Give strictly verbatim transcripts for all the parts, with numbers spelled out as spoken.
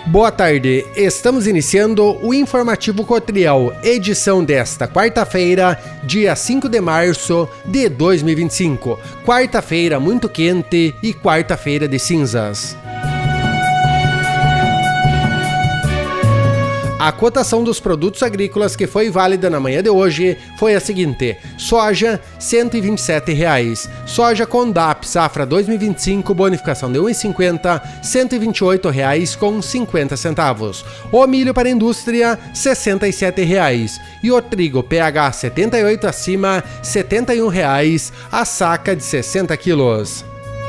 Boa tarde, estamos iniciando o Informativo Cotriel, edição desta quarta-feira, dia cinco de março de dois mil e vinte e cinco. Quarta-feira muito quente e quarta-feira de cinzas. A cotação dos produtos agrícolas que foi válida na manhã de hoje foi a seguinte: soja cento e vinte e sete reais, soja Condap safra dois mil e vinte e cinco bonificação de um real e cinquenta centavos, cento e vinte e oito reais com cinquenta centavos. O milho para indústria sessenta e sete reais e o trigo P H setenta e oito acima setenta e um reais a saca de sessenta quilos.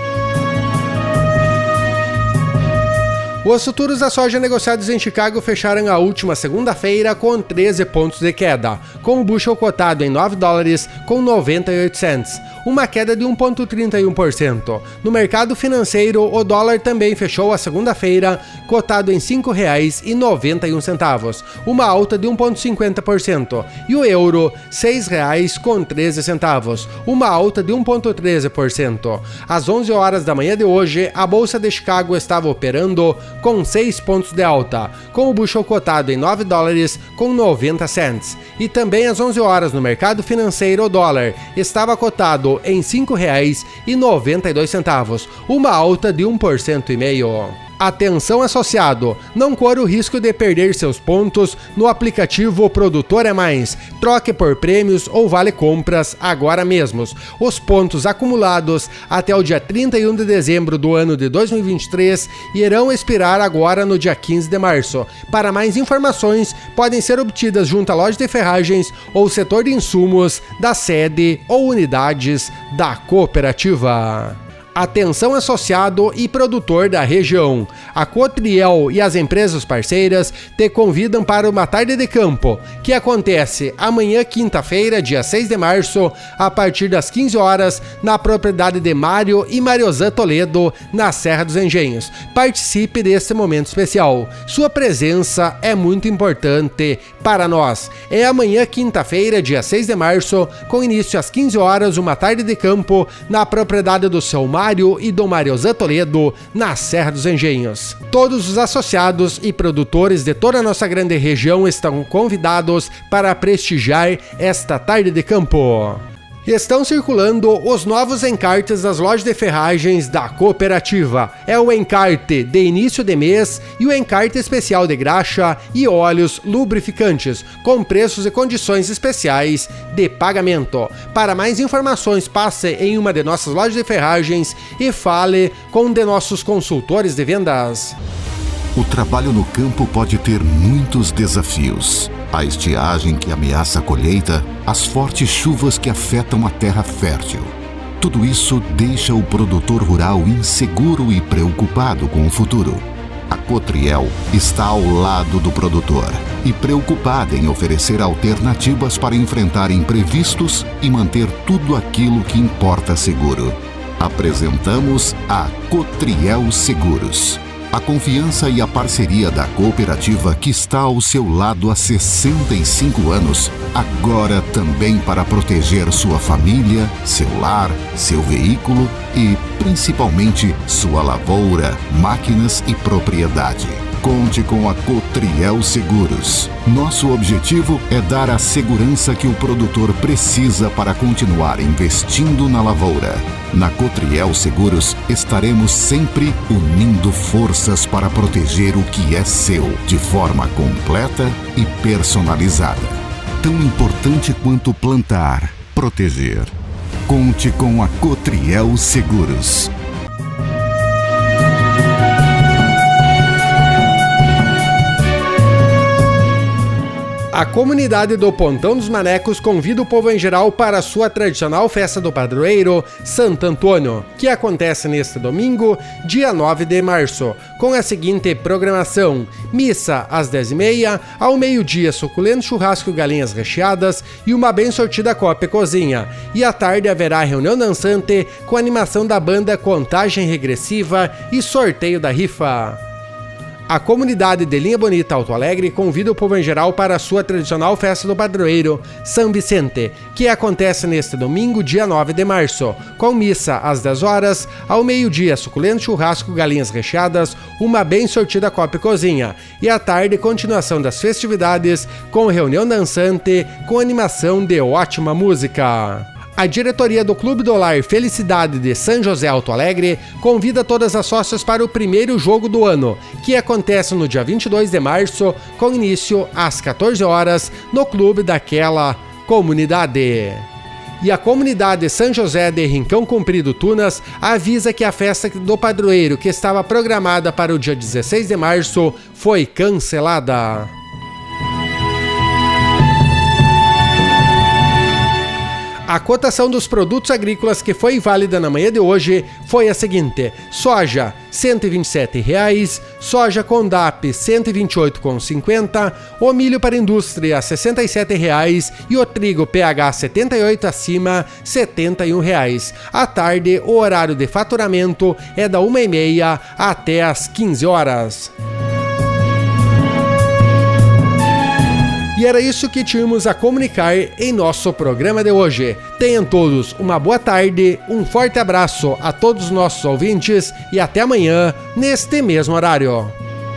Os futuros da soja negociados em Chicago fecharam a última segunda-feira com treze pontos de queda, com o bushel cotado em nove dólares com noventa e oito centavos, uma queda de um vírgula trinta e um por cento. No mercado financeiro, o dólar também fechou a segunda-feira cotado em cinco reais e noventa e um centavos, uma alta de um vírgula cinquenta por cento, e o euro seis reais com treze centavos, uma alta de um vírgula treze por cento. Às onze horas da manhã de hoje, a bolsa de Chicago estava operando com seis pontos de alta, com o bushel cotado em nove dólares com noventa centavos. E também às onze horas no mercado financeiro, o dólar estava cotado em cinco reais e noventa e dois centavos, uma alta de um por cento e meio. Atenção associado, não corra o risco de perder seus pontos no aplicativo Produtor é Mais. Troque por prêmios ou vale compras agora mesmo. Os pontos acumulados até o dia trinta e um de dezembro do ano de dois mil e vinte e três irão expirar agora no dia quinze de março. Para mais informações, podem ser obtidas junto à loja de ferragens ou setor de insumos da sede ou unidades da cooperativa. Atenção associado e produtor da região. A Cotriel e as empresas parceiras te convidam para uma tarde de campo, que acontece amanhã, quinta-feira, dia seis de março, a partir das quinze horas, na propriedade de Mário e Mariozã Toledo, na Serra dos Engenhos. Participe desse momento especial. Sua presença é muito importante para nós. É amanhã, quinta-feira, dia seis de março, com início às quinze horas, uma tarde de campo na propriedade do seu Mário e do Mariozã Toledo, na Serra dos Engenhos. Todos os associados e produtores de toda a nossa grande região estão convidados para prestigiar esta tarde de campo. Estão circulando os novos encartes das lojas de ferragens da cooperativa. É o encarte de início de mês e o encarte especial de graxa e óleos lubrificantes, com preços e condições especiais de pagamento. Para mais informações, passe em uma de nossas lojas de ferragens e fale com um de nossos consultores de vendas. O trabalho no campo pode ter muitos desafios. A estiagem que ameaça a colheita, as fortes chuvas que afetam a terra fértil. Tudo isso deixa o produtor rural inseguro e preocupado com o futuro. A Cotriel está ao lado do produtor e preocupada em oferecer alternativas para enfrentar imprevistos e manter tudo aquilo que importa seguro. Apresentamos a Cotriel Seguros. A confiança e a parceria da cooperativa que está ao seu lado há sessenta e cinco anos, agora também para proteger sua família, seu lar, seu veículo e, principalmente, sua lavoura, máquinas e propriedade. Conte com a Cotriel Seguros. Nosso objetivo é dar a segurança que o produtor precisa para continuar investindo na lavoura. Na Cotriel Seguros, estaremos sempre unindo forças para proteger o que é seu, de forma completa e personalizada. Tão importante quanto plantar, proteger. Conte com a Cotriel Seguros. A comunidade do Pontão dos Manecos convida o povo em geral para a sua tradicional festa do padroeiro Santo Antônio, que acontece neste domingo, dia nove de março, com a seguinte programação: missa às dez e meia, ao meio-dia suculento churrasco e galinhas recheadas e uma bem sortida copa e cozinha, e à tarde haverá reunião dançante com animação da banda Contagem Regressiva e sorteio da rifa. A comunidade de Linha Bonita Alto Alegre convida o povo em geral para a sua tradicional festa do padroeiro, São Vicente, que acontece neste domingo, dia nove de março, com missa às dez horas, ao meio-dia suculento churrasco, galinhas recheadas, uma bem sortida copa e cozinha, e à tarde continuação das festividades com reunião dançante com animação de ótima música. A diretoria do Clube do Lar Felicidade de São José Alto Alegre convida todas as sócias para o primeiro jogo do ano, que acontece no dia vinte e dois de março, com início às quatorze horas, no clube daquela comunidade. E a comunidade São José de Rincão Comprido Tunas avisa que a festa do padroeiro, que estava programada para o dia dezesseis de março, foi cancelada. A cotação dos produtos agrícolas que foi válida na manhã de hoje foi a seguinte: soja cento e vinte e sete reais, soja Condap cento e vinte e oito reais e cinquenta centavos, o milho para indústria sessenta e sete reais e o trigo P H setenta e oito acima setenta e um reais. À tarde, o horário de faturamento é da uma e meia até às quinze horas. E era isso que tínhamos a comunicar em nosso programa de hoje. Tenham todos uma boa tarde, um forte abraço a todos os nossos ouvintes e até amanhã, neste mesmo horário.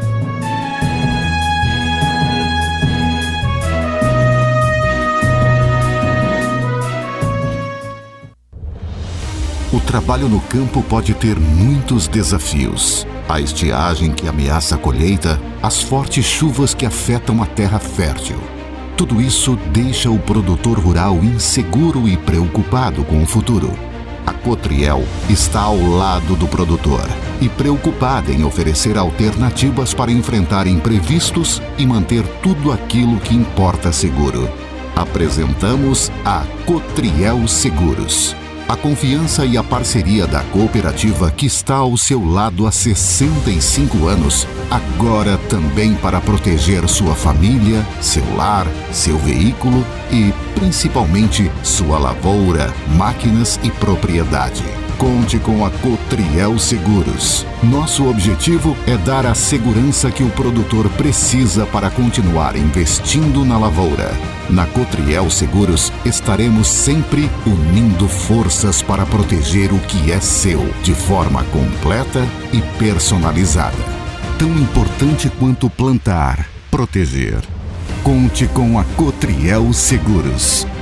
O trabalho no campo pode ter muitos desafios. A estiagem que ameaça a colheita, as fortes chuvas que afetam a terra fértil. Tudo isso deixa o produtor rural inseguro e preocupado com o futuro. A Cotriel está ao lado do produtor e preocupada em oferecer alternativas para enfrentar imprevistos e manter tudo aquilo que importa seguro. Apresentamos a Cotriel Seguros. A confiança e a parceria da cooperativa que está ao seu lado há sessenta e cinco anos, agora também para proteger sua família, seu lar, seu veículo e, principalmente, sua lavoura, máquinas e propriedade. Conte com a Cotriel Seguros. Nosso objetivo é dar a segurança que o produtor precisa para continuar investindo na lavoura. Na Cotriel Seguros, estaremos sempre unindo forças para proteger o que é seu, de forma completa e personalizada. Tão importante quanto plantar, proteger. Conte com a Cotriel Seguros.